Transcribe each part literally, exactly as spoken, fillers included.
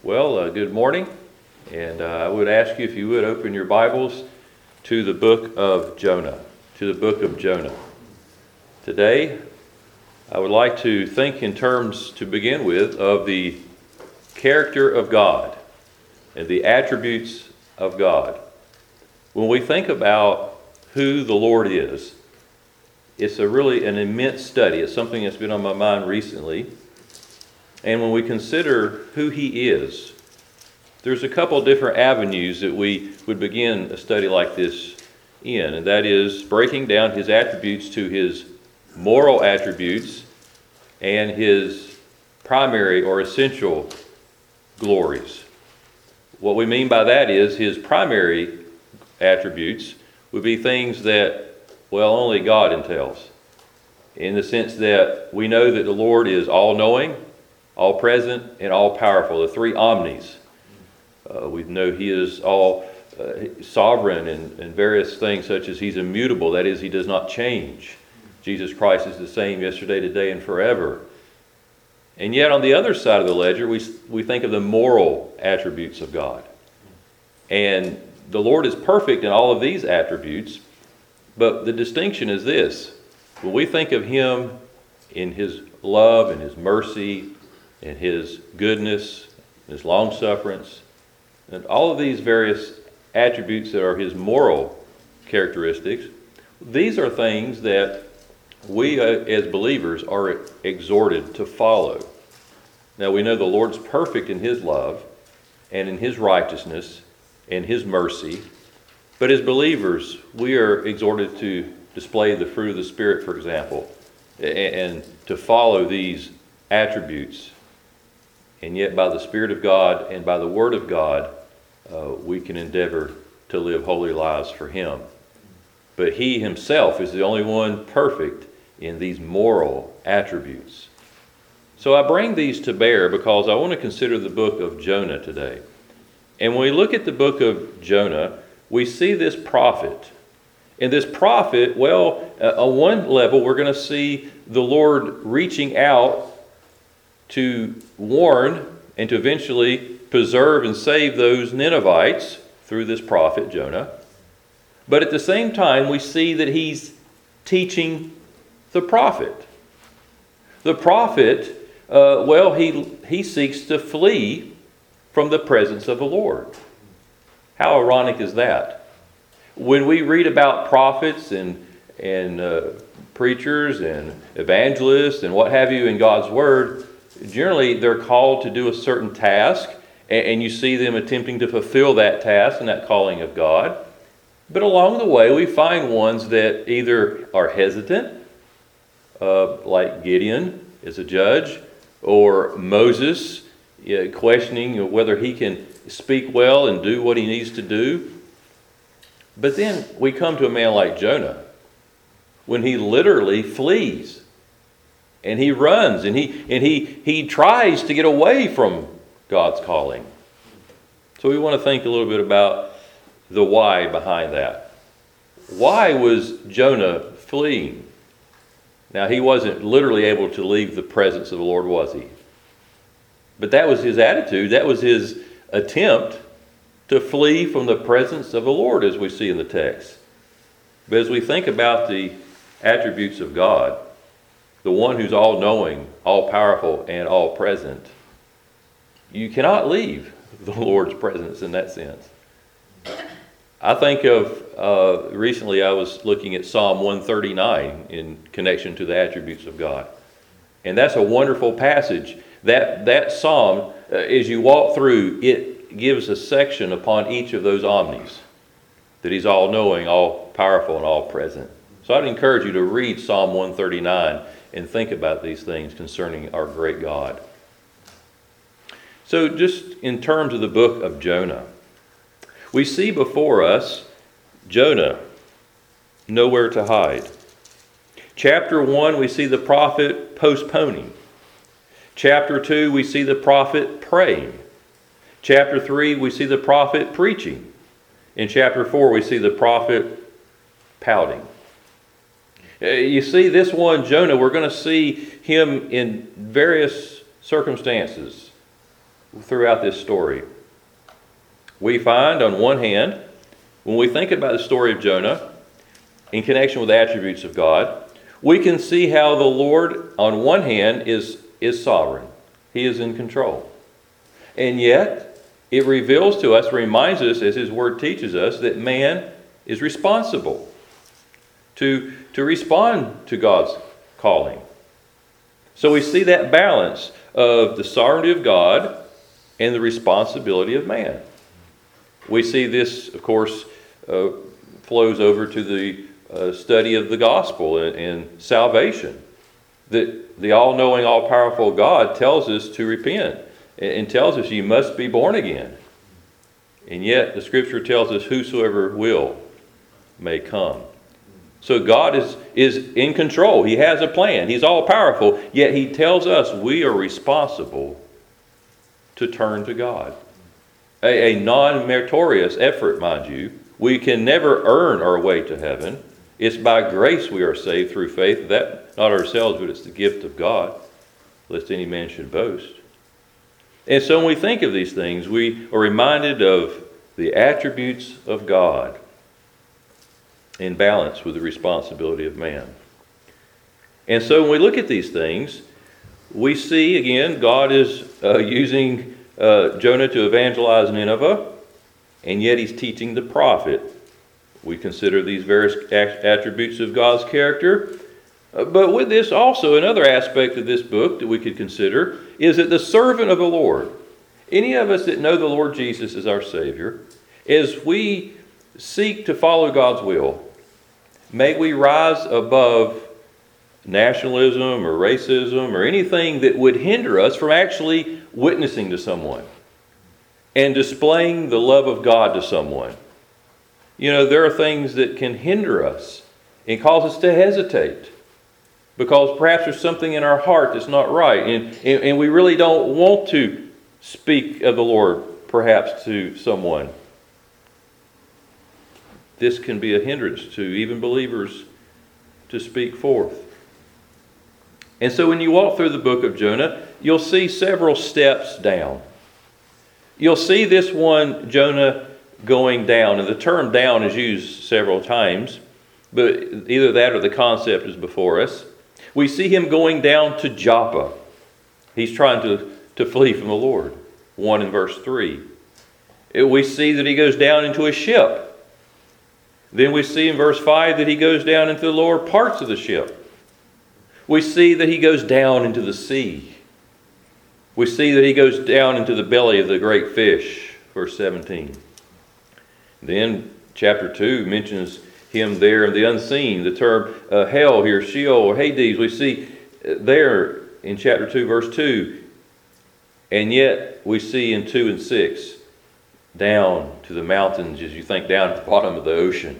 Well, uh, good morning, and uh, I would ask you if you would open your Bibles to the book of Jonah, to the book of Jonah. Today, I would like to think in terms, to begin with, of the character of God and the attributes of God. When we think about who the Lord is, it's a really an immense study. It's something that's been on my mind recently. And when we consider who He is, there's a couple different avenues that we would begin a study like this in, and that is breaking down His attributes to His moral attributes and His primary or essential glories. What we mean by that is His primary attributes would be things that, well, only God entails, in the sense that we know that the Lord is all-knowing, all-present, and all-powerful, the three omnis. Uh, we know He is all uh, sovereign in, in various things, such as He's immutable, that is, He does not change. Jesus Christ is the same yesterday, today, and forever. And yet, on the other side of the ledger, we, we think of the moral attributes of God. And the Lord is perfect in all of these attributes, but the distinction is this. When we think of Him in His love and His mercy and His goodness, His long-sufferance, and all of these various attributes that are His moral characteristics, these are things that we uh, as believers are exhorted to follow. Now we know the Lord's perfect in His love and in His righteousness and His mercy, but as believers we are exhorted to display the fruit of the Spirit, for example, and, and to follow these attributes. And yet by the Spirit of God and by the Word of God, uh, we can endeavor to live holy lives for Him. But He Himself is the only one perfect in these moral attributes. So I bring these to bear because I want to consider the book of Jonah today. And when we look at the book of Jonah, we see this prophet. And this prophet, well, uh, on one level, we're going to see the Lord reaching out to warn and to eventually preserve and save those Ninevites through this prophet Jonah. But at the same time, we see that He's teaching the prophet. The prophet, uh, well, he, he seeks to flee from the presence of the Lord. How ironic is that? When we read about prophets and, and uh, preachers and evangelists and what have you in God's Word, generally they're called to do a certain task, and, and you see them attempting to fulfill that task and that calling of God. But along the way, we find ones that either are hesitant, uh, like Gideon as a judge, or Moses, uh, questioning whether he can speak well and do what he needs to do. But then we come to a man like Jonah, when he literally flees, and he runs, and he and he he tries to get away from God's calling. So we want to think a little bit about the why behind that. Why was Jonah fleeing? Now, he wasn't literally able to leave the presence of the Lord, was he? But that was his attitude. That was his attempt to flee from the presence of the Lord, as we see in the text. But as we think about the attributes of God, the one who's all-knowing, all-powerful, and all-present, you cannot leave the Lord's presence in that sense. I think of, uh, recently I was looking at Psalm one thirty-nine in connection to the attributes of God. And that's a wonderful passage. That, that psalm, uh, as you walk through, it gives a section upon each of those omnis. That He's all-knowing, all-powerful, and all-present. So I'd encourage you to read Psalm one thirty-nine and think about these things concerning our great God. So just in terms of the book of Jonah, we see before us Jonah, nowhere to hide. Chapter one, we see the prophet postponing. Chapter two, we see the prophet praying. Chapter three, we see the prophet preaching. In chapter four, we see the prophet pouting. You see, this one, Jonah, we're going to see him in various circumstances. throughout this story. We find, on one hand, when we think about the story of Jonah in connection with the attributes of God, we can see how the Lord, on one hand, is, is sovereign. He is in control. And yet, it reveals to us, reminds us, as His Word teaches us, that man is responsible to, to respond to God's calling. So we see that balance of the sovereignty of God and the responsibility of man. We see this, of course, uh, flows over to the uh, study of the gospel and, and salvation. That the all-knowing, all-powerful God tells us to repent and, and tells us you must be born again. And yet the Scripture tells us whosoever will may come. So God is, is in control. He has a plan. He's all-powerful. Yet He tells us we are responsible to turn to God. A, a non-meritorious effort, mind you. We can never earn our way to heaven. It's by grace we are saved through faith. That not ourselves, but it's the gift of God, lest any man should boast. And so when we think of these things, we are reminded of the attributes of God in balance with the responsibility of man. And so when we look at these things, we see, again, God is uh, using uh, Jonah to evangelize Nineveh, and yet He's teaching the prophet. We consider these various attributes of God's character. Uh, but with this also, another aspect of this book that we could consider is that the servant of the Lord, any of us that know the Lord Jesus as our Savior, as we seek to follow God's will, may we rise above nationalism or racism or anything that would hinder us from actually witnessing to someone and displaying the love of God to someone. You know, there are things that can hinder us and cause us to hesitate because perhaps there's something in our heart that's not right, and, and, and we really don't want to speak of the Lord perhaps to someone. This can be a hindrance to even believers to speak forth. And so when you walk through the book of Jonah, you'll see several steps down. You'll see this one, Jonah, going down. And the term down is used several times, but either that or the concept is before us. We see him going down to Joppa. He's trying to, to flee from the Lord. one in verse three. We see that he goes down into a ship. Then we see in verse five that he goes down into the lower parts of the ship. We see that he goes down into the sea. We see that he goes down into the belly of the great fish, verse seventeen. Then chapter two mentions him there in the unseen. The term uh, hell here, Sheol or Hades, we see there in chapter two, verse two. And yet we see in two and six, down to the mountains, as you think down at the bottom of the ocean.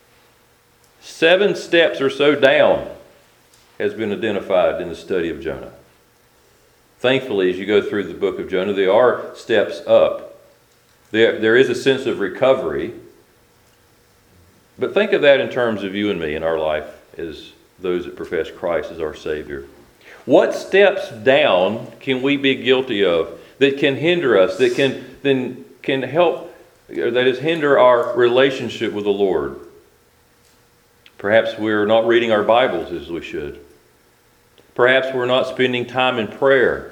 Seven steps or so down has been identified in the study of Jonah. Thankfully, as you go through the book of Jonah, there are steps up. There, there is a sense of recovery. But think of that in terms of you and me in our life as those that profess Christ as our Savior. What steps down can we be guilty of that can hinder us, that can then can help, or that is hinder our relationship with the Lord? Perhaps we're not reading our Bibles as we should. Perhaps we're not spending time in prayer.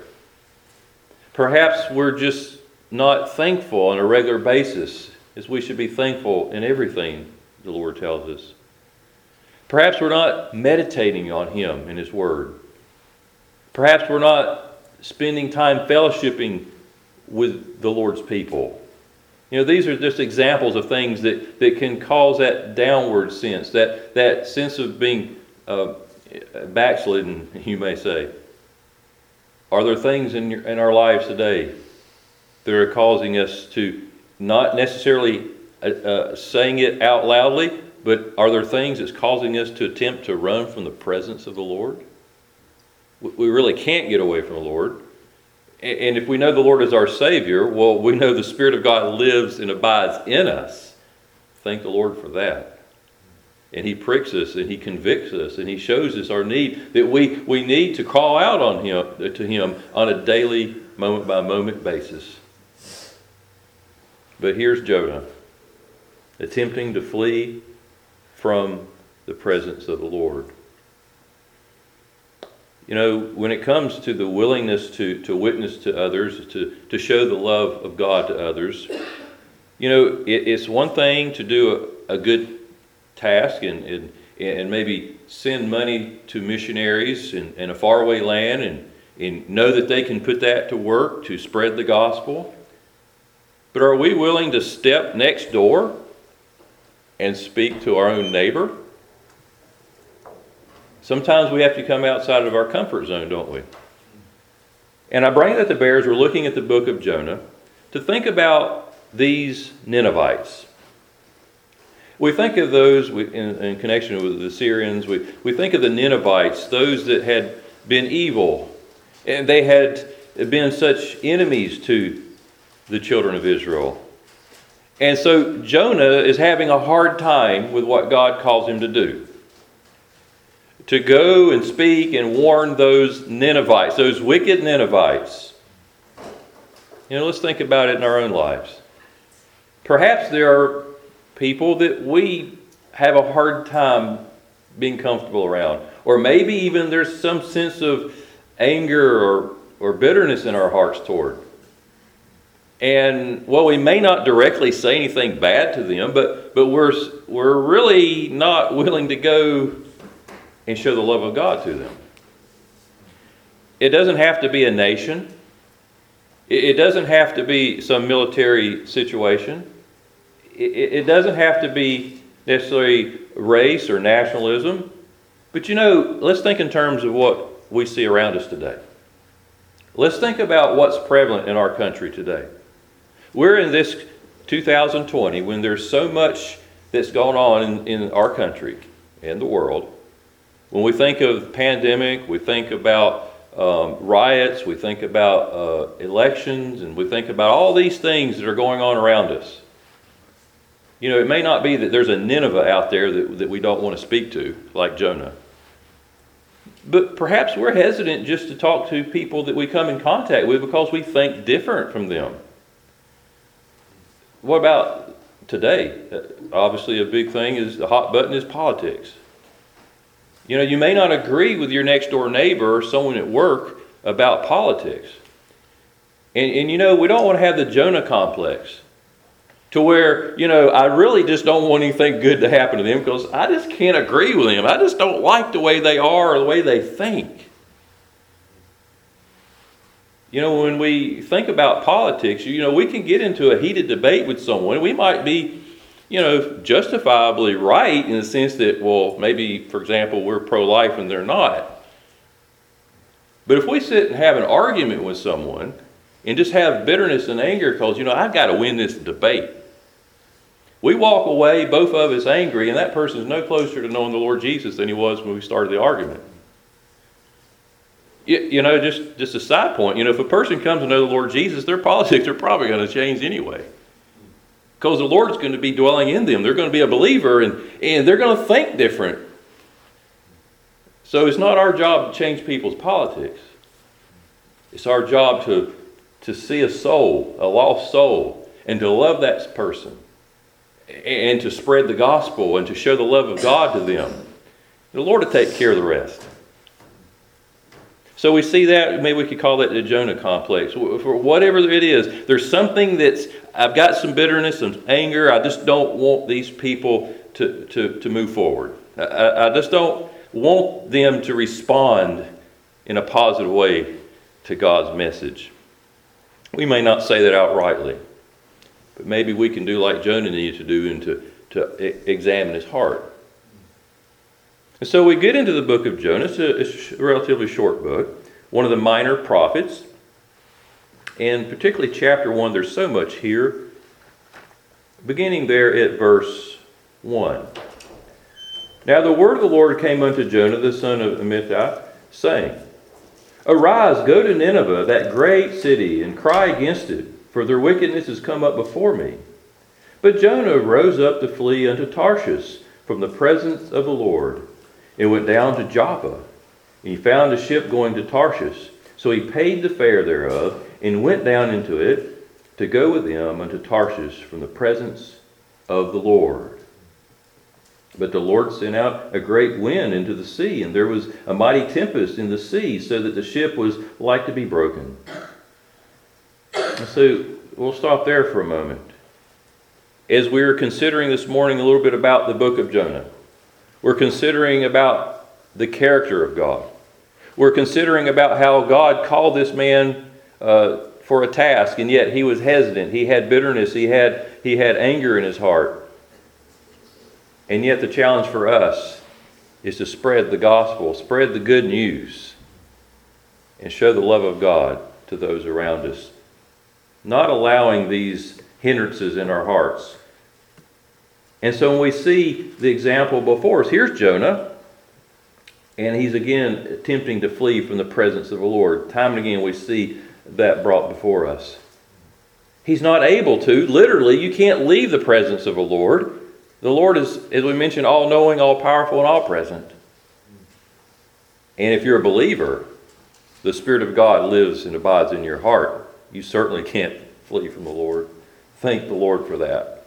Perhaps we're just not thankful on a regular basis as we should be thankful in everything the Lord tells us. Perhaps we're not meditating on Him and His Word. Perhaps we're not spending time fellowshipping with the Lord's people. You know, these are just examples of things that, that can cause that downward sense, that, that sense of being uh, backslidden, you may say. Are there things in, your, in our lives today that are causing us to not necessarily uh, uh, saying it out loudly, but are there things that's causing us to attempt to run from the presence of the Lord? We really can't get away from the Lord. And if we know the Lord is our Savior, well, we know the Spirit of God lives and abides in us. Thank the Lord for that. And He pricks us and He convicts us and He shows us our need, that we, we need to call out on Him to Him on a daily moment by moment basis. But here's Jonah, attempting to flee from the presence of the Lord. You know, when it comes to the willingness to, to witness to others, to, to show the love of God to others, you know, it, it's one thing to do a, a good task and, and and maybe send money to missionaries in, in a faraway land and, and know that they can put that to work to spread the gospel. But are we willing to step next door and speak to our own neighbor? Sometimes we have to come outside of our comfort zone, don't we? And I bring that to bear as we're looking at the book of Jonah to think about these Ninevites. We think of those in, in connection with the Syrians. We, we think of the Ninevites, those that had been evil. And they had been such enemies to the children of Israel. And so Jonah is having a hard time with what God calls him to do. To go and speak and warn those Ninevites, those wicked Ninevites. You know, let's think about it in our own lives. Perhaps there are people that we have a hard time being comfortable around. Or maybe even there's some sense of anger or, or bitterness in our hearts toward. And, well, we may not directly say anything bad to them, but, but we're, we're really not willing to go and show the love of God to them. It doesn't have to be a nation. It, it doesn't have to be some military situation. It doesn't have to be necessarily race or nationalism. But you know, let's think in terms of what we see around us today. Let's think about what's prevalent in our country today. We're in this two thousand twenty when there's so much that's going on in, in our country and the world. When we think of pandemic, we think about um, riots, we think about uh, elections, and we think about all these things that are going on around us. You know, it may not be that there's a Nineveh out there that, that we don't want to speak to, like Jonah. But perhaps we're hesitant just to talk to people that we come in contact with because we think different from them. What about today? Obviously, a big thing is the hot button is politics. You know, you may not agree with your next door neighbor or someone at work about politics. And, and you know, we don't want to have the Jonah complex. To where, you know, I really just don't want anything good to happen to them because I just can't agree with them. I just don't like the way they are or the way they think. You know, when we think about politics, you know, we can get into a heated debate with someone. We might be, you know, justifiably right in the sense that, well, maybe, for example, we're pro-life and they're not. But if we sit and have an argument with someone and just have bitterness and anger because, you know, I've got to win this debate. We walk away, both of us angry, and that person is no closer to knowing the Lord Jesus than he was when we started the argument. You, you know, just, just a side point, you know, if a person comes to know the Lord Jesus, their politics are probably going to change anyway. Because the Lord's going to be dwelling in them. They're going to be a believer, and, and they're going to think different. So it's not our job to change people's politics. It's our job to to see a soul, a lost soul, and to love that person, and to spread the gospel, and to show the love of God to them. The Lord will take care of the rest. So we see that, maybe we could call that the Jonah complex. For whatever it is, there's something that's, I've got some bitterness, some anger, I just don't want these people to, to, to move forward. I, I just don't want them to respond in a positive way to God's message. We may not say that outrightly, but maybe we can do like Jonah needed to do and to, to examine his heart. And so we get into the book of Jonah. It's a, it's a relatively short book, one of the minor prophets. And particularly chapter one, there's so much here. Beginning there at verse one. Now the word of the Lord came unto Jonah, the son of Amittai, saying, Arise, go to Nineveh, that great city, and cry against it, for their wickedness is come up before me. But Jonah rose up to flee unto Tarshish from the presence of the Lord, and went down to Joppa. And he found a ship going to Tarshish. So he paid the fare thereof, and went down into it to go with them unto Tarshish from the presence of the Lord. But the Lord sent out a great wind into the sea, and there was a mighty tempest in the sea, so that the ship was like to be broken. And so we'll stop there for a moment. As we are considering this morning a little bit about the book of Jonah, we're considering about the character of God. We're considering about how God called this man uh, for a task, and yet he was hesitant. He had bitterness. He had, he had anger in his heart. And yet the challenge for us is to spread the gospel, spread the good news, and show the love of God to those around us. Not allowing these hindrances in our hearts. And so when we see the example before us, here's Jonah, and he's again attempting to flee from the presence of the Lord. Time and again we see that brought before us. He's not able to. Literally, you can't leave the presence of the Lord. The Lord is, as we mentioned, all-knowing, all-powerful, and all-present. And if you're a believer, the Spirit of God lives and abides in your heart. You certainly can't flee from the Lord. Thank the Lord for that.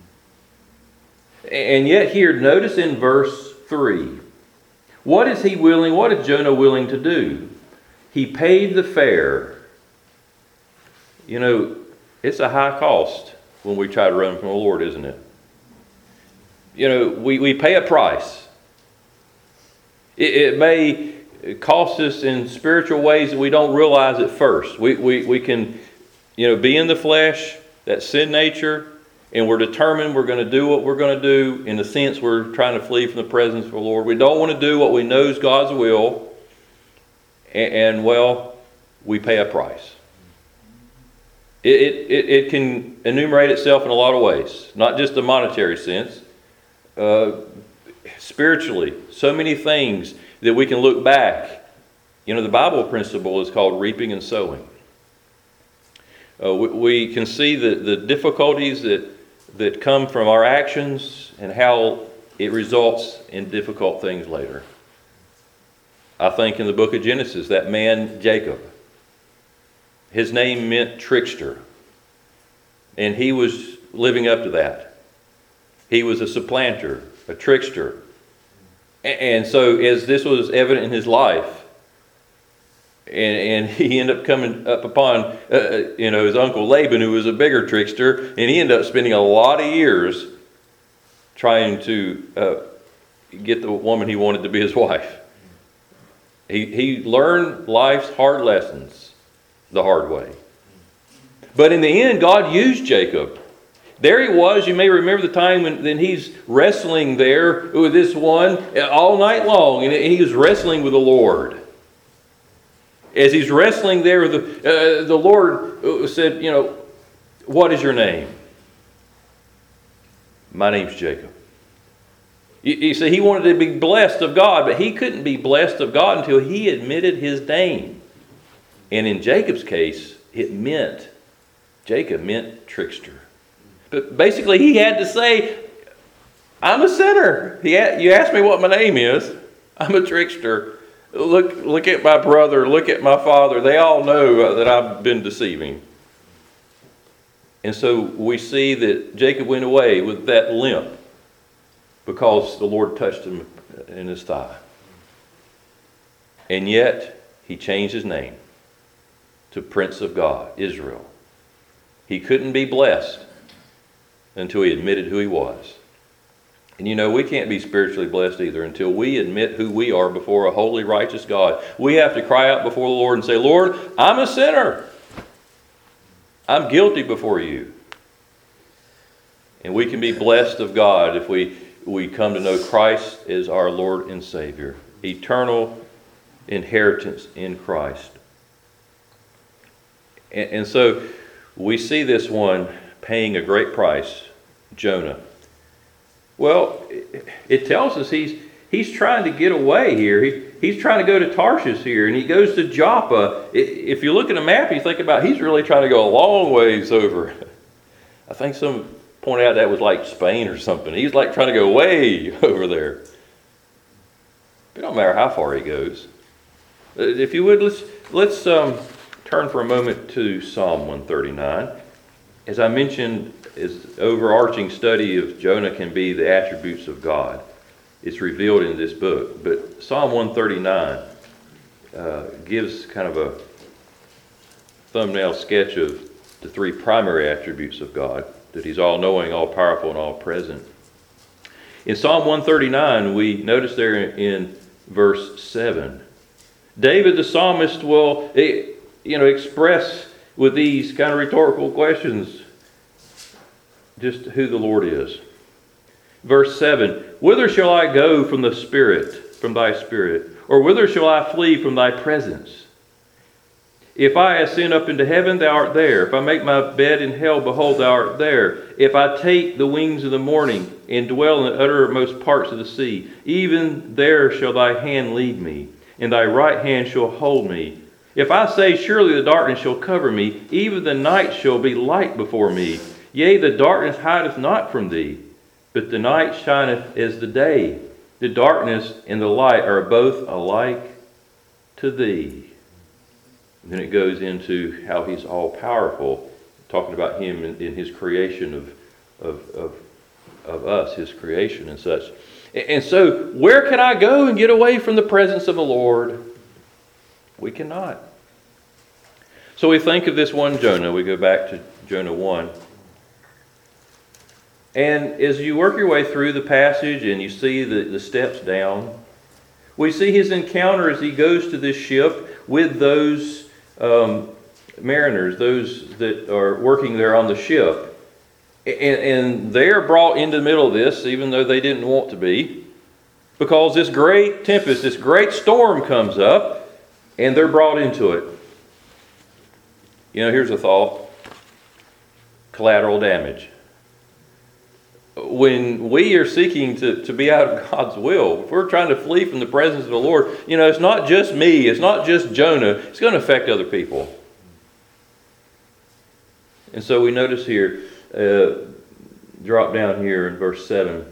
And yet here, notice in verse three, what is he willing, what is Jonah willing to do? He paid the fare. You know, it's a high cost when we try to run from the Lord, isn't it? You know, we, we pay a price. It, it may cost us in spiritual ways that we don't realize at first. We, we, we can, you know, be in the flesh, that sin nature, and we're determined we're going to do what we're going to do. In a sense, we're trying to flee from the presence of the Lord. We don't want to do what we know is God's will. And, and well, we pay a price. It, it, it can enumerate itself in a lot of ways, not just a monetary sense. Uh, spiritually, so many things that we can look back. You know, the Bible principle is called reaping and sowing. Uh, we, we can see the, the difficulties that, that come from our actions and how it results in difficult things later. I think in the book of Genesis, that man Jacob, his name meant trickster. And he was living up to that. He was a supplanter, a trickster. And so as this was evident in his life, and, and he ended up coming up upon, uh, you know, his uncle Laban, who was a bigger trickster, and he ended up spending a lot of years trying to uh, get the woman he wanted to be his wife. He, he learned life's hard lessons the hard way. But in the end, God used Jacob. There he was. You may remember the time when then he's wrestling there with this one all night long. And he was wrestling with the Lord. As he's wrestling there, the, uh, the Lord said, you know, what is your name? My name's Jacob. You, you see, he wanted to be blessed of God, but he couldn't be blessed of God until he admitted his name. And in Jacob's case, it meant, Jacob meant trickster. But basically, he had to say, I'm a sinner. He had, you asked me what my name is. I'm a trickster. Look, look at my brother. Look at my father. They all know that I've been deceiving. And so we see that Jacob went away with that limp because the Lord touched him in his thigh. And yet, he changed his name to Prince of God, Israel. He couldn't be blessed until he admitted who he was. And you know, we can't be spiritually blessed either until we admit who we are before a holy, righteous God. We have to cry out before the Lord and say, Lord, I'm a sinner. I'm guilty before you. And we can be blessed of God if we, we come to know Christ as our Lord and Savior. Eternal inheritance in Christ. And, and so we see this one paying a great price, Jonah. Well, it, it tells us he's he's trying to get away here. He, he's trying to go to Tarshish here, and he goes to Joppa. If you look at a map, you think about he's really trying to go a long ways over. I think some pointed out that was like Spain or something. He's like trying to go way over there. It don't matter how far he goes. If you would, let's let's um, turn for a moment to Psalm one thirty-nine. As I mentioned, as overarching study of Jonah can be the attributes of God. It's revealed in this book. But Psalm one thirty-nine uh, gives kind of a thumbnail sketch of the three primary attributes of God, that he's all-knowing, all-powerful, and all-present. In Psalm one thirty-nine, we notice there in verse seven, David the psalmist will you know, express with these kind of rhetorical questions just who the Lord is. Verse seven, whither shall I go from the Spirit, from thy Spirit? Or whither shall I flee from thy presence? If I ascend up into heaven, thou art there. If I make my bed in hell, behold, thou art there. If I take the wings of the morning and dwell in the uttermost parts of the sea, even there shall thy hand lead me, and thy right hand shall hold me. If I say, surely the darkness shall cover me, even the night shall be light before me. Yea, the darkness hideth not from thee, but the night shineth as the day. The darkness and the light are both alike to thee. And then it goes into how he's all-powerful, talking about him in, in his creation of, of, of, of us, his creation and such. And, and so, where can I go and get away from the presence of the Lord? We cannot. So we think of this one Jonah. We go back to Jonah one. And as you work your way through the passage and you see the, the steps down, we see his encounter as he goes to this ship with those um, mariners, those that are working there on the ship. And, and they're brought into the middle of this, even though they didn't want to be, because this great tempest, this great storm comes up, and they're brought into it. You know, here's a thought. Collateral damage. When we are seeking to, to be out of God's will, if we're trying to flee from the presence of the Lord, you know, it's not just me, it's not just Jonah, it's going to affect other people. And so we notice here, uh, drop down here in verse seven,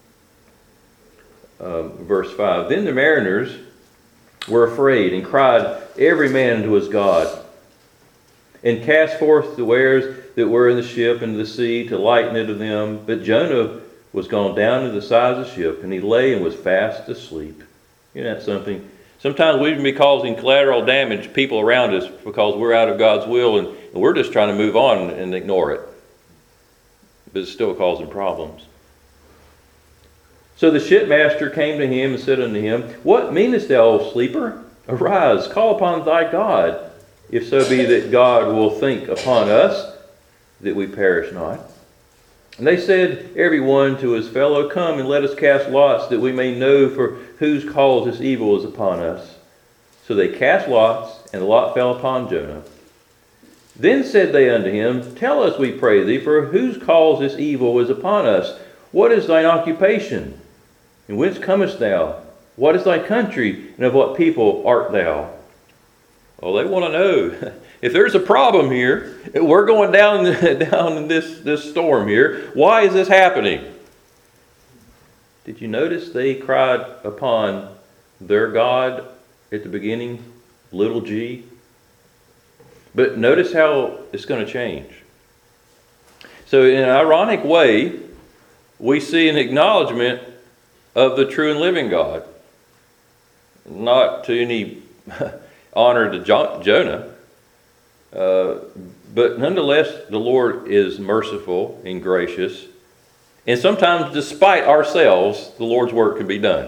um, verse five. Then the mariners were afraid and cried every man unto his God, and cast forth the wares that were in the ship into the sea to lighten it of them. But Jonah was gone down to the side of the ship, and he lay and was fast asleep. Isn't that something? Sometimes we can be causing collateral damage to people around us because we're out of God's will, and, and we're just trying to move on and ignore it. But it's still causing problems. So the shipmaster came to him and said unto him, What meanest thou, O sleeper? Arise, call upon thy God, if so be that God will think upon us, that we perish not. And they said, every one to his fellow, Come and let us cast lots, that we may know for whose cause this evil is upon us. So they cast lots, and the lot fell upon Jonah. Then said they unto him, Tell us, we pray thee, for whose cause this evil is upon us? What is thine occupation? And whence comest thou? What is thy country, and of what people art thou? Well, they want to know. If there's a problem here, we're going down, down in this, this storm here. Why is this happening? Did you notice they cried upon their God at the beginning, little g? But notice how it's going to change. So in an ironic way, we see an acknowledgement of the true and living God. Not to any honor to jo- Jonah. Uh, but nonetheless, the Lord is merciful and gracious. And sometimes, despite ourselves, the Lord's work can be done.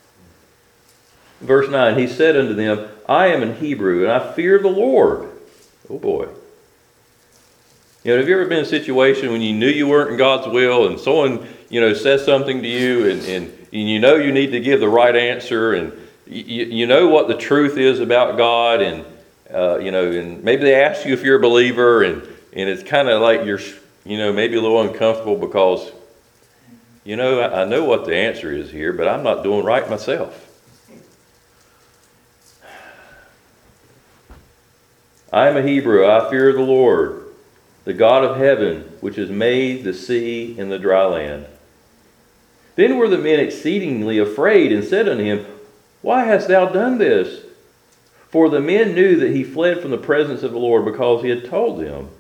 Verse nine, he said unto them, I am an Hebrew, and I fear the Lord. Oh boy. You know, have you ever been in a situation when you knew you weren't in God's will, and someone, you know, says something to you, and, and, and you know you need to give the right answer, and you, you know what the truth is about God, and Uh, you know, and maybe they ask you if you're a believer, and, and it's kind of like you're, you know, maybe a little uncomfortable because, you know, I, I know what the answer is here, but I'm not doing right myself. I am a Hebrew, I fear the Lord, the God of heaven, which has made the sea and the dry land. Then were the men exceedingly afraid, and said unto him, Why hast thou done this? For the men knew that he fled from the presence of the Lord, because he had told them.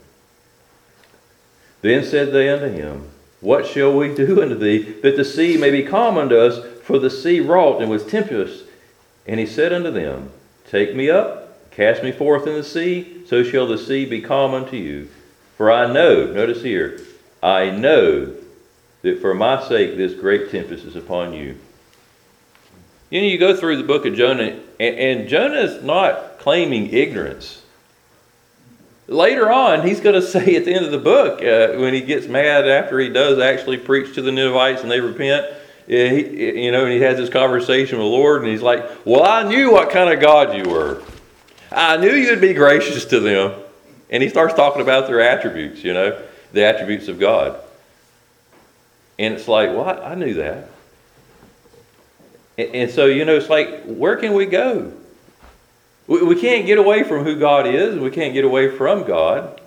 Then said they unto him, What shall we do unto thee, that the sea may be calm unto us? For the sea wrought and was tempestuous. And he said unto them, Take me up, cast me forth in the sea, so shall the sea be calm unto you. For I know, notice here, I know that for my sake this great tempest is upon you. You know, you go through the book of Jonah, and, and Jonah is not claiming ignorance. Later on, he's going to say at the end of the book, uh, when he gets mad after he does actually preach to the Ninevites and they repent, uh, he, you know, and he has this conversation with the Lord, and he's like, well, I knew what kind of God you were. I knew you'd be gracious to them. And he starts talking about their attributes, you know, the attributes of God. And it's like, well, I, I knew that. And, and so, you know, it's like, where can we go? We, we can't get away from who God is, and we can't get away from God.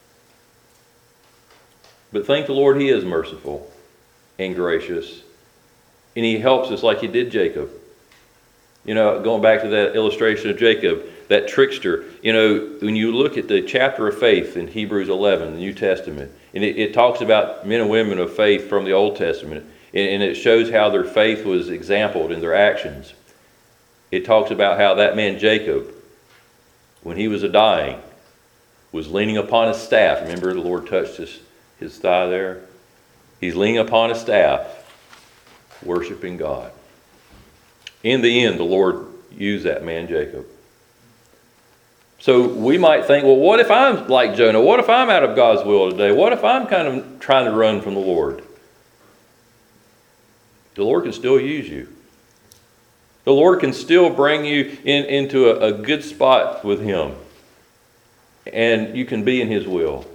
But thank the Lord, he is merciful and gracious. And he helps us like he did Jacob. You know, going back to that illustration of Jacob, that trickster. You know, when you look at the chapter of faith in Hebrews eleven, the New Testament, and it, it talks about men and women of faith from the Old Testament, and, and it shows how their faith was exampled in their actions. It talks about how that man Jacob, when he was a dying, was leaning upon his staff. Remember, the Lord touched his, his thigh there? He's leaning upon his staff, worshiping God. In the end, the Lord used that man Jacob. So we might think, well, what if I'm like Jonah? What if I'm out of God's will today? What if I'm kind of trying to run from the Lord? The Lord can still use you. The Lord can still bring you in, into a, a good spot with him. And you can be in his will.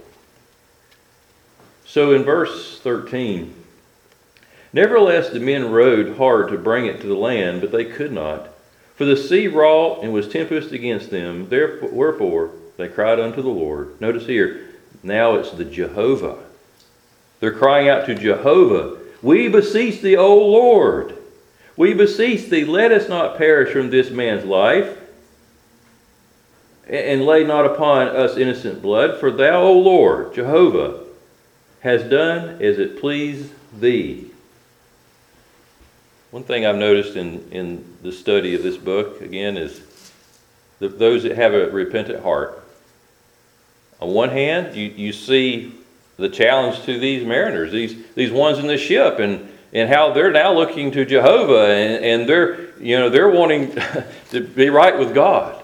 So in verse thirteen, nevertheless the men rowed hard to bring it to the land, but they could not. For the sea wrought and was tempest against them. Therefore, wherefore they cried unto the Lord. Notice here, now it's the Jehovah. They're crying out to Jehovah. We beseech thee, O Lord. We beseech thee, let us not perish from this man's life, and lay not upon us innocent blood. For thou, O Lord, Jehovah, hast done as it pleased thee. One thing I've noticed in, in the study of this book, again, is that those that have a repentant heart. On one hand, you, you see the challenge to these mariners, these, these ones in the ship, and, and how they're now looking to Jehovah, and, and they're, you know, they're wanting to be right with God.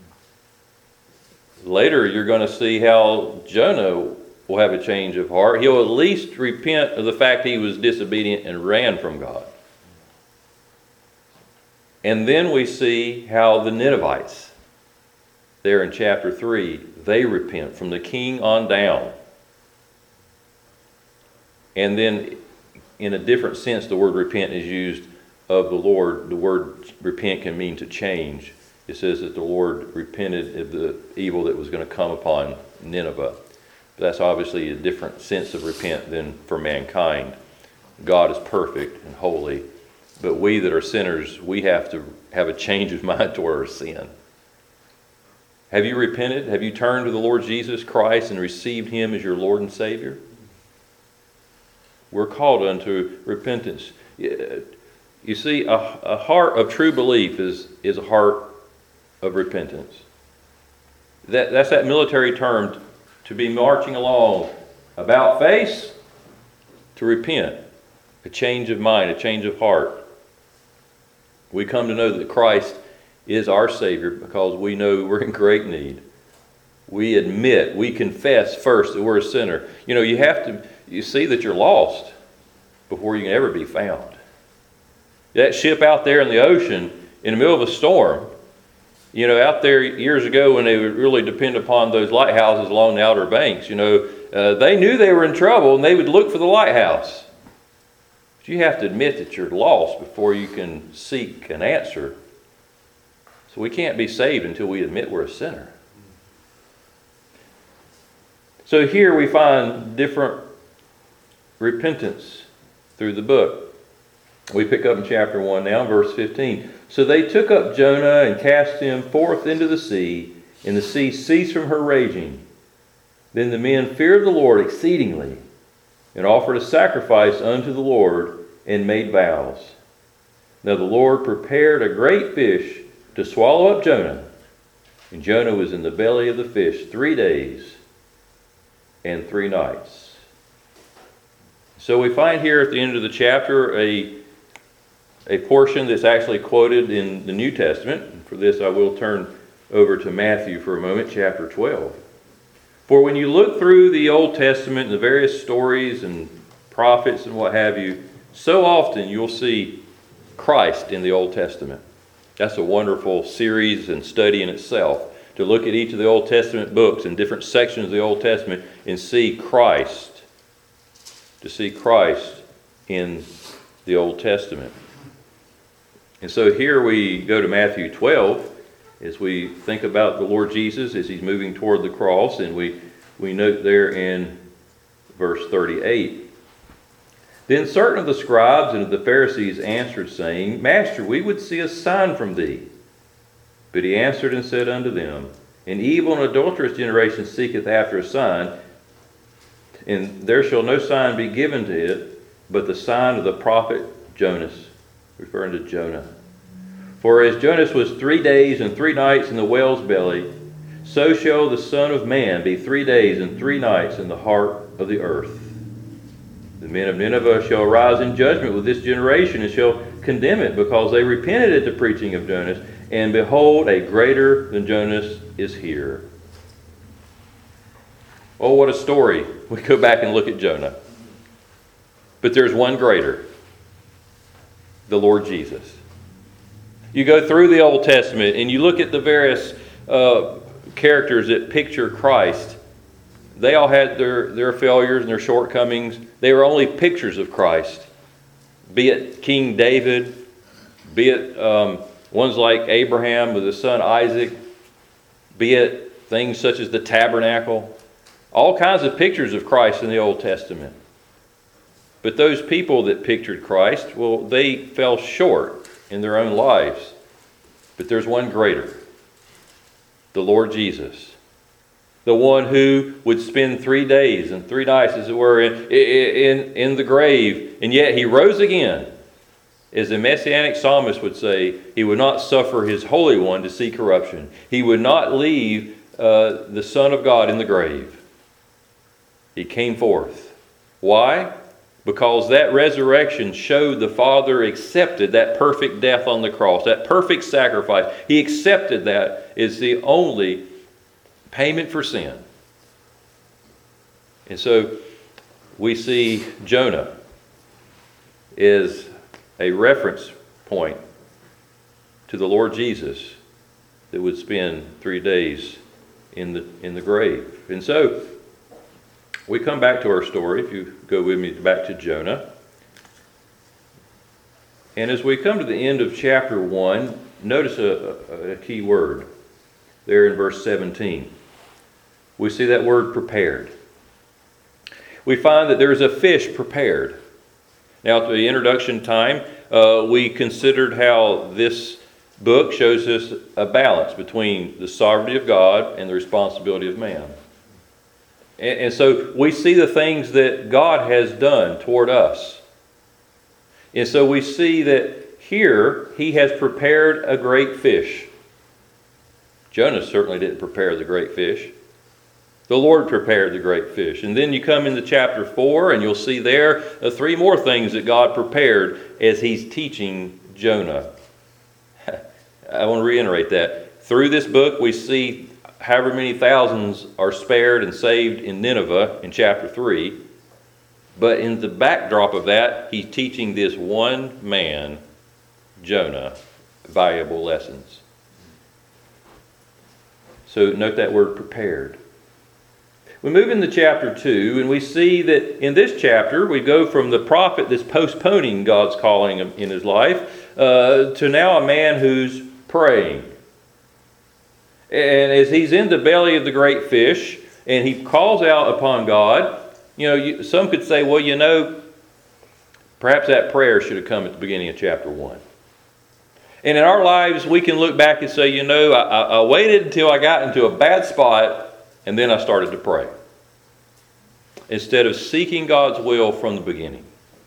Later, you're going to see how Jonah will have a change of heart. He'll at least repent of the fact he was disobedient and ran from God. And then we see how the Ninevites, there in chapter three, they repent from the king on down. And then in a different sense, the word repent is used of the Lord. The word repent can mean to change. It says that the Lord repented of the evil that was going to come upon Nineveh. But that's obviously a different sense of repent than for mankind. God is perfect and holy. But we that are sinners, we have to have a change of mind toward our sin. Have you repented? Have you turned to the Lord Jesus Christ and received him as your Lord and Savior? We're called unto repentance. You see, a, a heart of true belief is, is a heart of repentance. That, that's that military term, to be marching along about face, to repent. A change of mind, a change of heart. We come to know that Christ is our Savior because we know we're in great need. We admit, we confess first that we're a sinner. You know, you have to, you see that you're lost before you can ever be found. That ship out there in the ocean, in the middle of a storm, you know, out there years ago when they would really depend upon those lighthouses along the Outer Banks, you know, uh, they knew they were in trouble and they would look for the lighthouse. But you have to admit that you're lost before you can seek an answer. So we can't be saved until we admit we're a sinner. So here we find different repentance through the book. We pick up in chapter one now, verse fifteen. So they took up Jonah and cast him forth into the sea, and the sea ceased from her raging. Then the men feared the Lord exceedingly, and offered a sacrifice unto the Lord, and made vows. Now the Lord prepared a great fish to swallow up Jonah, and Jonah was in the belly of the fish three days and three nights. So we find here at the end of the chapter a, a portion that's actually quoted in the New Testament. For this I will turn over to Matthew for a moment, chapter twelve. For when you look through the Old Testament and the various stories and prophets and what have you, so often you'll see Christ in the Old Testament. That's a wonderful series and study in itself, to look at each of the Old Testament books and different sections of the Old Testament and see Christ, to see Christ in the Old Testament. And so here we go to Matthew twelve, as we think about the Lord Jesus as he's moving toward the cross, and we, we note there in verse thirty-eight. Then certain of the scribes and of the Pharisees answered, saying, Master, we would see a sign from thee. But he answered and said unto them, An evil and adulterous generation seeketh after a sign, and there shall no sign be given to it, but the sign of the prophet Jonas, referring to Jonah. For as Jonas was three days and three nights in the whale's belly, so shall the Son of Man be three days and three nights in the heart of the earth. The men of Nineveh shall arise in judgment with this generation, and shall condemn it, because they repented at the preaching of Jonas. And behold, a greater than Jonas is here. Oh, what a story. We go back and look at Jonah. But there's one greater, the Lord Jesus. You go through the Old Testament and you look at the various uh, characters that picture Christ. They all had their, their failures and their shortcomings. They were only pictures of Christ. Be it King David, be it um, ones like Abraham with his son Isaac, be it things such as the tabernacle. All kinds of pictures of Christ in the Old Testament. But those people that pictured Christ, well, they fell short in their own lives. But there's one greater, the Lord Jesus. The one who would spend three days and three nights, as it were, in, in, in the grave, and yet he rose again. As the Messianic psalmist would say, he would not suffer his Holy One to see corruption. He would not leave uh, the Son of God in the grave. He came forth. Why? Because that resurrection showed the Father accepted that perfect death on the cross, that perfect sacrifice. He accepted that as the only payment for sin. And so we see Jonah is a reference point to the Lord Jesus that would spend three days in the in the grave. And so we come back to our story, if you go with me back to Jonah. And as we come to the end of chapter one, notice a, a, a key word there in verse seventeen. We see that word prepared. We find that there is a fish prepared. Now, at the introduction time, uh, we considered how this book shows us a balance between the sovereignty of God and the responsibility of man. And, and so we see the things that God has done toward us. And so we see that here he has prepared a great fish. Jonah certainly didn't prepare the great fish. The Lord prepared the great fish. And then you come into chapter four and you'll see there uh, three more things that God prepared as he's teaching Jonah. I want to reiterate that. Through this book we see however many thousands are spared and saved in Nineveh in chapter three. But in the backdrop of that, he's teaching this one man, Jonah, valuable lessons. So note that word prepared. We move into chapter two, and we see that in this chapter, we go from the prophet that's postponing God's calling in his life uh, to now a man who's praying. And as he's in the belly of the great fish, and he calls out upon God, you know, you, some could say, well, you know, Perhaps that prayer should have come at the beginning of chapter one. And in our lives, we can look back and say, you know, I, I waited until I got into a bad spot, and then I started to pray, instead of seeking God's will from the beginning.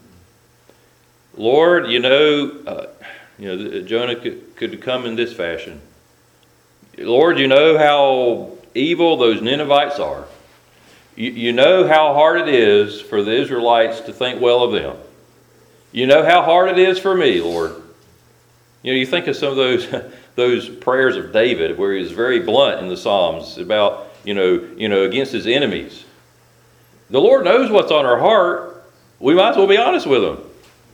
Lord, you know, uh, you know, Jonah could, could come in this fashion. Lord, you know how evil those Ninevites are. You, you know how hard it is for the Israelites to think well of them. You know how hard it is for me, Lord. You know, you think of some of those those prayers of David, where he was very blunt in the Psalms about, you know, you know, against his enemies. The Lord knows what's on our heart. We might as well be honest with him.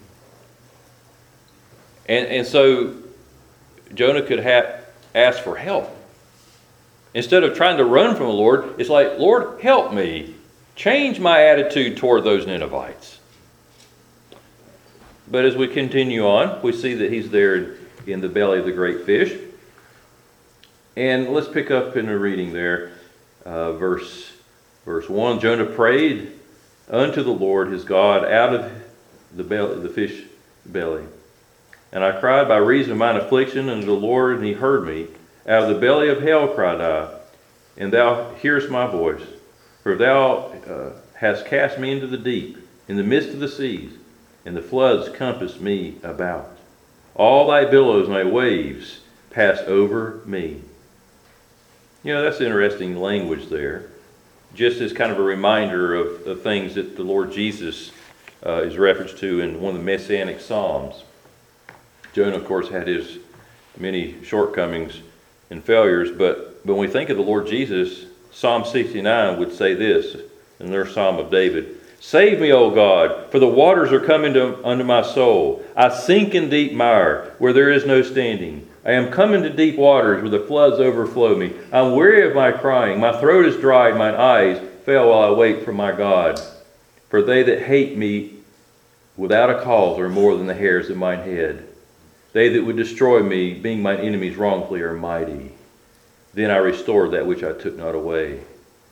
And and so Jonah could have asked for help. Instead of trying to run from the Lord, it's like, Lord, help me. Change my attitude toward those Ninevites. But as we continue on, we see that he's there in the belly of the great fish. And let's pick up in the reading there, uh, verse, verse one. Jonah prayed unto the Lord his God out of the, belly, the fish belly. And I cried by reason of mine affliction unto the Lord, and he heard me. Out of the belly of hell cried I, and thou hearest my voice. For thou uh, hast cast me into the deep, in the midst of the seas, and the floods compassed me about. All thy billows and thy waves passed over me. You know, that's interesting language there. Just as kind of a reminder of the things that the Lord Jesus uh, is referenced to in one of the Messianic Psalms. Jonah, of course, had his many shortcomings and failures, but when we think of the Lord Jesus, Psalm sixty-nine would say this, in their Psalm of David, Save me, O God, for the waters are come into, unto my soul. I sink in deep mire, where there is no standing. I am come into deep waters, where the floods overflow me. I am weary of my crying. My throat is dried, mine eyes fail while I wait for my God. For they that hate me without a cause are more than the hairs of mine head. They that would destroy me, being mine enemies wrongfully, are mighty. Then I restored that which I took not away.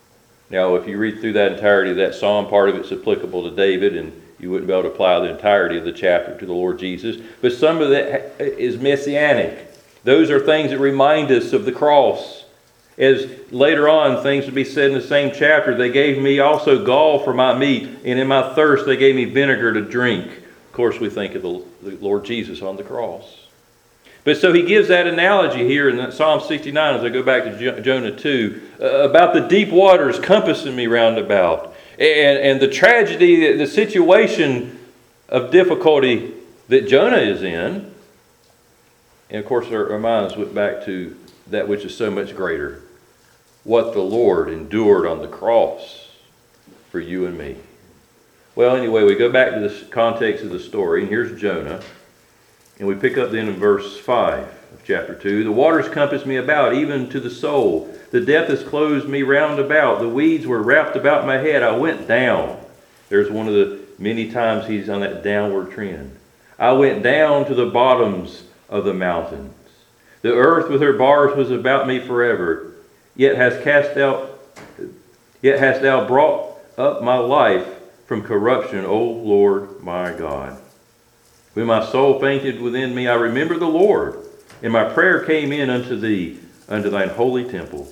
Now, if you read through that entirety of that psalm, part of it's applicable to David, and you wouldn't be able to apply the entirety of the chapter to the Lord Jesus. But some of that is messianic. Those are things that remind us of the cross. As later on, things would be said in the same chapter, they gave me also gall for my meat, and in my thirst they gave me vinegar to drink. Of course, we think of the Lord Jesus on the cross. But so he gives that analogy here in Psalm sixty-nine, as I go back to Jonah two, uh, about the deep waters compassing me round about, and, and the tragedy, the situation of difficulty that Jonah is in. And of course, our, our minds went back to that which is so much greater, what the Lord endured on the cross for you and me. Well, anyway, we go back to the context of the story, and here's Jonah. And we pick up then in verse five of chapter two. The waters compassed me about, even to the soul. The depth has closed me round about. The weeds were wrapped about my head. I went down. There's one of the many times he's on that downward trend. I went down to the bottoms of the mountains. The earth with her bars was about me forever. Yet hast cast out, yet hast thou brought up my life from corruption, O Lord my God. When my soul fainted within me, I remembered the Lord, and my prayer came in unto thee, unto thine holy temple.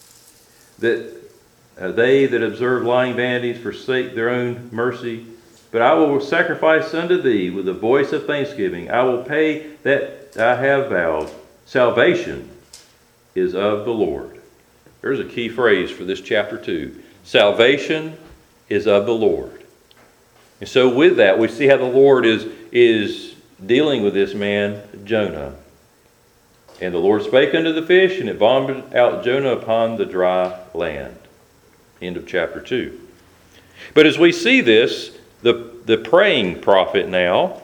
That uh, they that observe lying vanities forsake their own mercy, but I will sacrifice unto thee with the voice of thanksgiving. I will pay that I have vowed. Salvation is of the Lord. There's a key phrase for this chapter two. Salvation is of the Lord. And so with that, we see how the Lord is, is dealing with this man, Jonah. And the Lord spake unto the fish, and it vomited out Jonah upon the dry land. End of chapter two. But as we see this, the, the praying prophet now,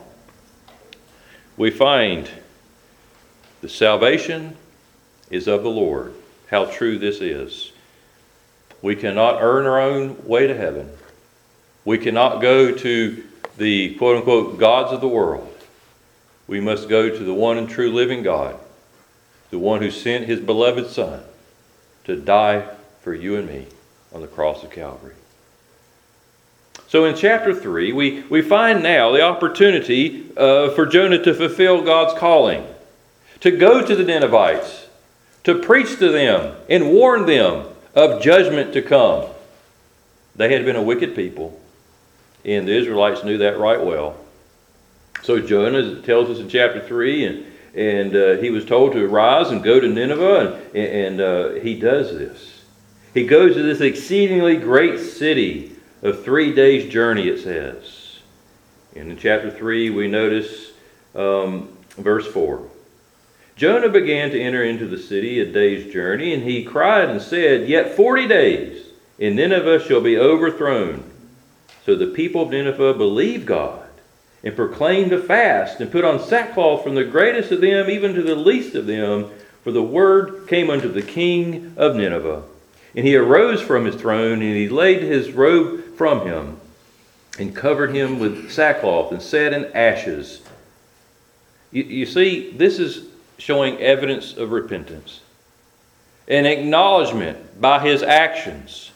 we find the salvation is of the Lord. How true this is. We cannot earn our own way to heaven. We cannot go to the quote-unquote gods of the world. We must go to the one and true living God, the one who sent his beloved Son to die for you and me on the cross of Calvary. So in chapter three, we, we find now the opportunity uh, for Jonah to fulfill God's calling, to go to the Ninevites, to preach to them and warn them of judgment to come. They had been a wicked people, and the Israelites knew that right well. So Jonah tells us in chapter three, and, and uh, he was told to arise and go to Nineveh, and, and uh, he does this. He goes to this exceedingly great city of three days' journey, it says. And in chapter three, we notice um, verse four. Jonah began to enter into the city a day's journey, and he cried and said, Yet forty days, and Nineveh shall be overthrown. So the people of Nineveh believed God, and proclaimed a fast, and put on sackcloth from the greatest of them even to the least of them, for the word came unto the king of Nineveh. And he arose from his throne, and he laid his robe from him, and covered him with sackcloth, and sat in ashes. You, you see, this is showing evidence of repentance, an acknowledgement by his actions.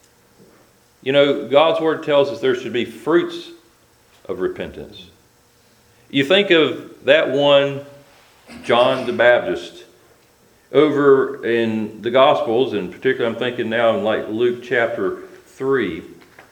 You know, God's word tells us there should be fruits of repentance. You think of that one, John the Baptist, over in the Gospels, and particularly I'm thinking now in like Luke chapter three,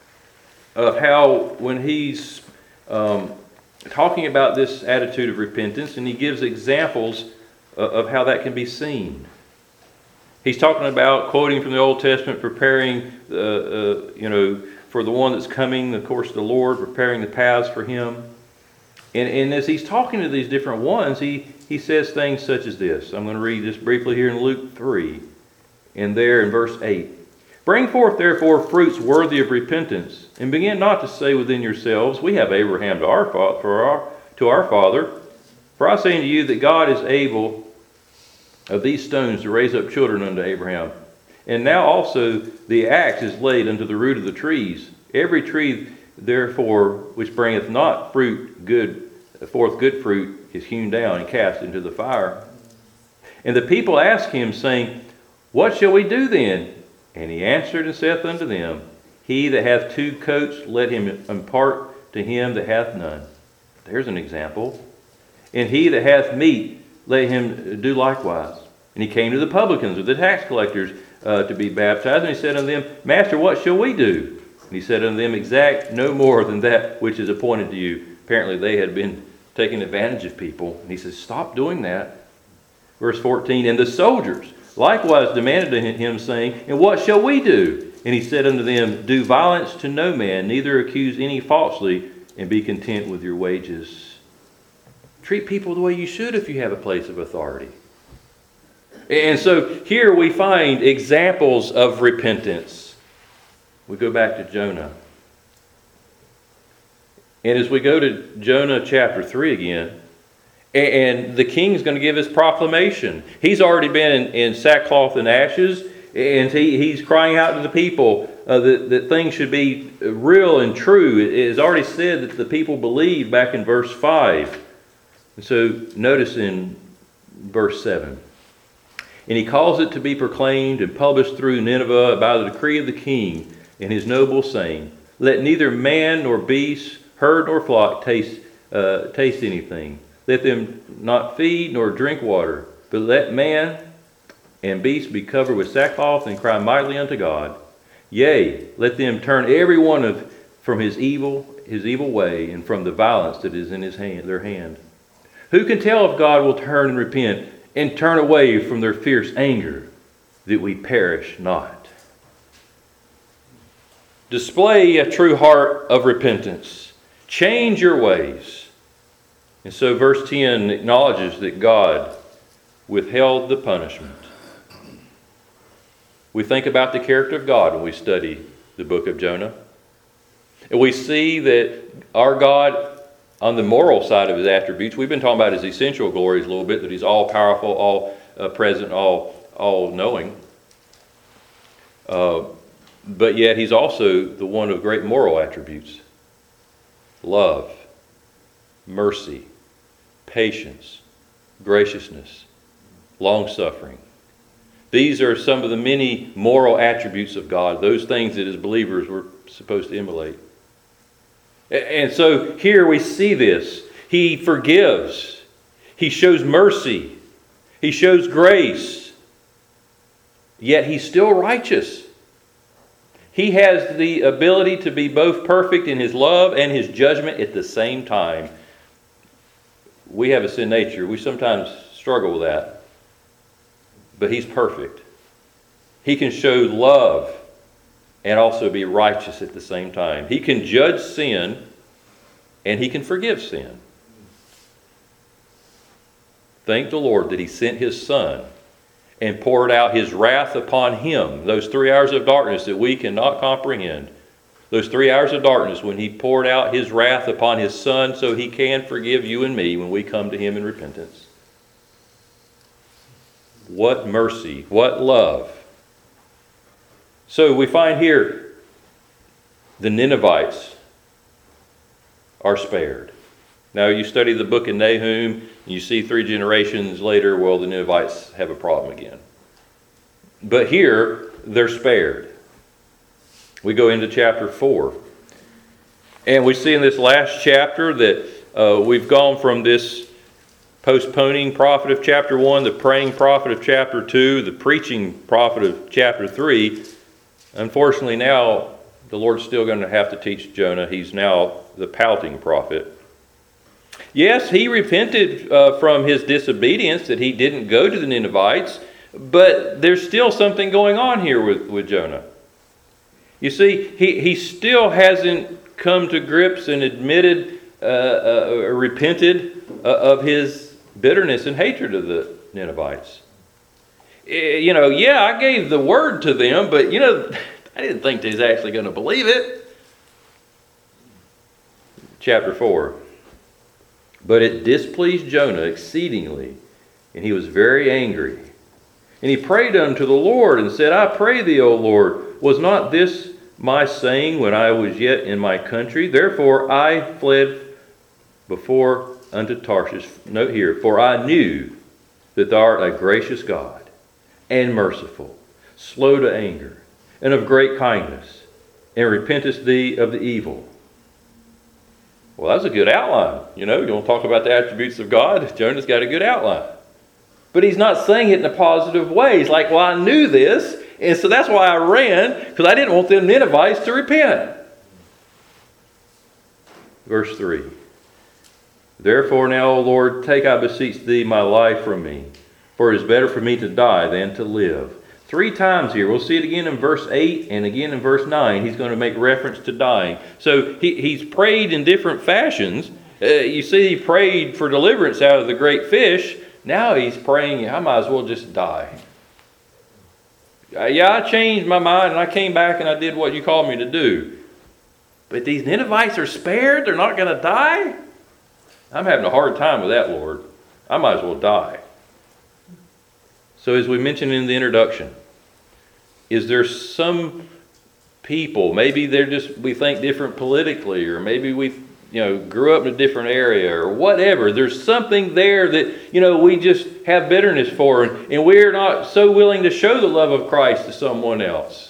of how when he's um, talking about this attitude of repentance, and he gives examples of how that can be seen. He's talking about, quoting from the Old Testament, preparing, uh, uh, you know, for the one that's coming, of course, the Lord, preparing the paths for him. And, and as he's talking to these different ones, he, he says things such as this. I'm going to read this briefly here in Luke three, and there in verse eight. Bring forth, therefore, fruits worthy of repentance, and begin not to say within yourselves, We have Abraham to our, fa- for our, to our father. For I say unto you that God is able of these stones to raise up children unto Abraham. And now also the axe is laid unto the root of the trees. Every tree, therefore, which bringeth not fruit good, forth good fruit, is hewn down and cast into the fire. And the people asked him, saying, What shall we do then? And he answered and saith unto them, He that hath two coats, let him impart to him that hath none. There's an example. And he that hath meat, let him do likewise. And he came to the publicans or the tax collectors uh, to be baptized. And he said unto them, Master, what shall we do? And he said unto them, Exact no more than that which is appointed to you. Apparently they had been taking advantage of people. And he says, Stop doing that. Verse fourteen, And the soldiers likewise demanded of him, saying, And what shall we do? And he said unto them, Do violence to no man, neither accuse any falsely, and be content with your wages. Treat people the way you should if you have a place of authority. And so here we find examples of repentance. We go back to Jonah. And as we go to Jonah chapter three again, and the king's going to give his proclamation. He's already been in, in sackcloth and ashes, and he, he's crying out to the people uh, that, that things should be real and true. It is already said that the people believe back in verse five. And so notice in verse seven. And he calls it to be proclaimed and published through Nineveh by the decree of the king and his nobles, saying, Let neither man nor beast, herd nor flock taste, uh, taste anything. Let them not feed nor drink water, but let man and beast be covered with sackcloth and cry mightily unto God. Yea, let them turn every one of from his evil, his evil way, and from the violence that is in his hand, their hand. Who can tell if God will turn and repent and turn away from their fierce anger, that we perish not? Display a true heart of repentance. Change your ways. And so verse ten acknowledges that God withheld the punishment. We think about the character of God when we study the book of Jonah. And we see that our God, on the moral side of his attributes, we've been talking about his essential glories a little bit, that he's all powerful, all uh, present, all all knowing. Uh, but yet he's also the one of great moral attributes. Love, mercy, patience, graciousness, long-suffering. These are some of the many moral attributes of God, those things that as believers we're supposed to emulate. And so here we see this. He forgives. He shows mercy. He shows grace. Yet he's still righteous. He has the ability to be both perfect in his love and his judgment at the same time. We have a sin nature. We sometimes struggle with that. But he's perfect. He can show love and also be righteous at the same time. He can judge sin and he can forgive sin. Thank the Lord that he sent his Son and poured out his wrath upon him. Those three hours of darkness that we cannot comprehend. Those three hours of darkness when he poured out his wrath upon his Son so he can forgive you and me when we come to him in repentance. What mercy, what love. So we find here the Ninevites are spared. Now you study the book of Nahum, and you see three generations later, well, the Ninevites have a problem again. But here, they're spared. We go into chapter four. And we see in this last chapter that uh, we've gone from this postponing prophet of chapter one, the praying prophet of chapter two, the preaching prophet of chapter three. Unfortunately, now the Lord's still going to have to teach Jonah. He's now the pouting prophet. Yes, he repented uh, from his disobedience that he didn't go to the Ninevites, but there's still something going on here with, with Jonah. You see, he, he still hasn't come to grips and admitted, uh, uh, repented uh, of his bitterness and hatred of the Ninevites. You know, yeah, I gave the word to them, but, you know, I didn't think they was actually going to believe it. Chapter four. But it displeased Jonah exceedingly, and he was very angry. And he prayed unto the Lord and said, I pray thee, O Lord, was not this my saying when I was yet in my country? Therefore I fled before unto Tarshish. Note here, for I knew that thou art a gracious God, and merciful, slow to anger, and of great kindness, and repentest thee of the evil. Well, that's a good outline. You know, you want to talk about the attributes of God? Jonah's got a good outline. But he's not saying it in a positive way. He's like, well, I knew this, and so that's why I ran, because I didn't want them Ninevites to repent. Verse three. Therefore now, O Lord, take, I beseech thee, my life from me, for it is better for me to die than to live. Three times here. We'll see it again in verse eight and again in verse nine. He's going to make reference to dying. So he, he's prayed in different fashions. Uh, you see, he prayed for deliverance out of the great fish. Now he's praying, I might as well just die. Uh, yeah, I changed my mind and I came back and I did what you called me to do. But these Ninevites are spared? They're not going to die? I'm having a hard time with that, Lord. I might as well die. So as we mentioned in the introduction, is there some people, maybe they're just, we think different politically, or maybe we, you know, grew up in a different area or whatever. There's something there that, you know, we just have bitterness for, and, and we're not so willing to show the love of Christ to someone else.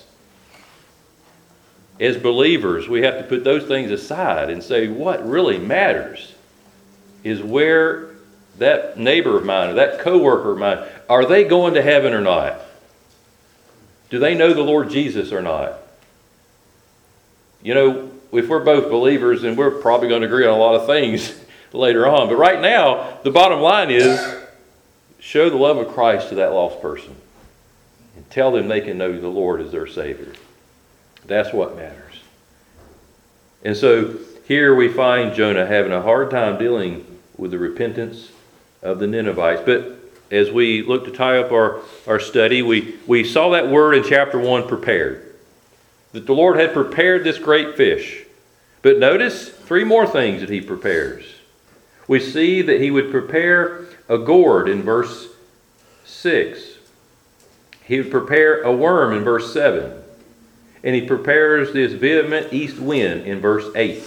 As believers, we have to put those things aside and say what really matters is where that neighbor of mine or that coworker of mine, are they going to heaven or not? Do they know the Lord Jesus or not? You know, if we're both believers, then we're probably going to agree on a lot of things later on. But right now, the bottom line is show the love of Christ to that lost person and tell them they can know the Lord as their Savior. That's what matters. And so here we find Jonah having a hard time dealing with the repentance of the Ninevites. But as we look to tie up our, our study, we, we saw that word in chapter one, prepared. That the Lord had prepared this great fish. But notice three more things that he prepares. We see that he would prepare a gourd in verse six. He would prepare a worm in verse seven. And he prepares this vehement east wind in verse eight.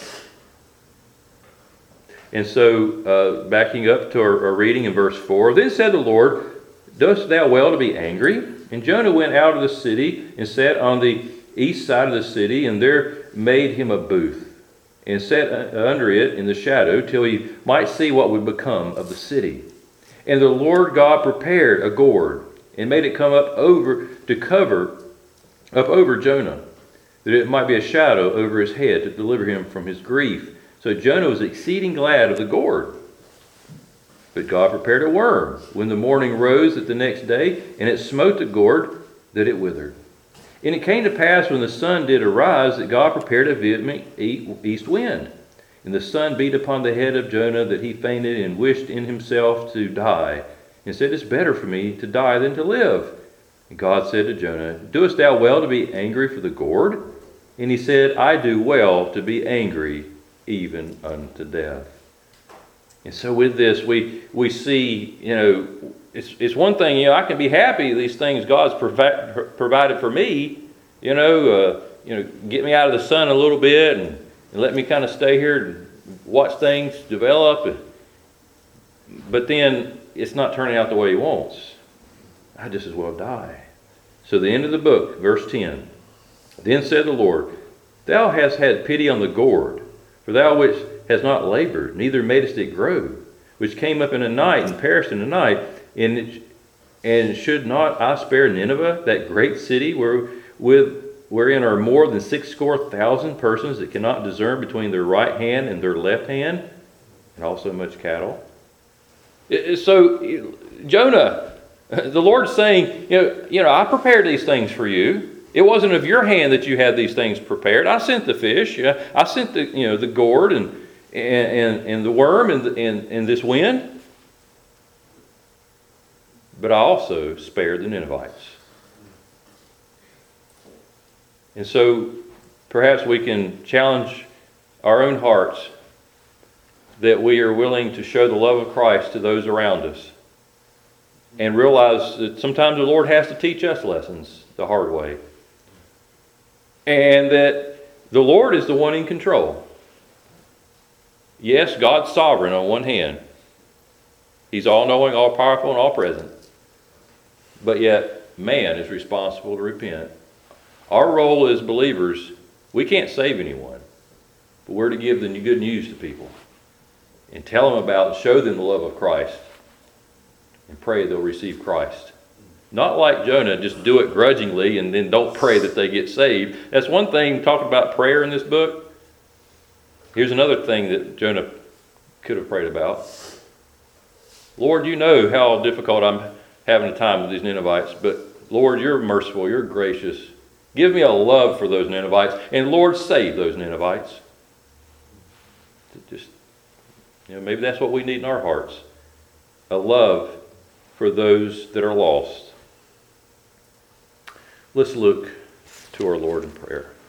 And so, uh, backing up to our, our reading in verse four, then said the Lord, dost thou well to be angry? And Jonah went out of the city and sat on the east side of the city, and there made him a booth. and sat under it in the shadow till he might see what would become of the city. And the Lord God prepared a gourd and made it come up over to cover up over Jonah, that it might be a shadow over his head to deliver him from his grief. So Jonah was exceeding glad of the gourd. But God prepared a worm when the morning rose at the next day, and it smote the gourd that it withered. And it came to pass when the sun did arise that God prepared a vehement east wind. And the sun beat upon the head of Jonah that he fainted and wished in himself to die, and said, "It's better for me to die than to live." And God said to Jonah, "Doest thou well to be angry for the gourd?" And he said, "I do well to be angry even unto death." And so with this, we we see, you know, it's it's one thing, you know, I can be happy these things God's provi- provided for me, you know, uh, you know, get me out of the sun a little bit and, and let me kind of stay here and watch things develop. And, but then it's not turning out the way he wants. I just as well die. So the end of the book, verse ten. Then said the Lord, "Thou hast had pity on the gourd, for thou which hast not labored, neither madest it grow, which came up in a night and perished in a night. And, it, and should not I spare Nineveh, that great city, where with wherein are more than six score thousand persons that cannot discern between their right hand and their left hand, and also much cattle?" So Jonah, the Lord's saying, you know, you know, I prepared these things for you. It wasn't of your hand that you had these things prepared. I sent the fish. I sent the, you know, the gourd and and and, and the worm and, the, and and this wind. But I also spared the Ninevites. And so perhaps we can challenge our own hearts that we are willing to show the love of Christ to those around us, and realize that sometimes the Lord has to teach us lessons the hard way, and that the Lord is the one in control. Yes, God's sovereign on one hand. He's all-knowing, all-powerful, and all-present. But yet, man is responsible to repent. Our role as believers, we can't save anyone, but we're to give the good news to people and tell them about and show them the love of Christ and pray they'll receive Christ. Not like Jonah, just do it grudgingly and then don't pray that they get saved. That's one thing, talking about prayer in this book. Here's another thing that Jonah could have prayed about. Lord, you know how difficult I'm having a time with these Ninevites, but Lord, you're merciful, you're gracious. Give me a love for those Ninevites, and Lord, save those Ninevites. Just, you know, maybe that's what we need in our hearts. A love for those that are lost. Let's look to our Lord in prayer.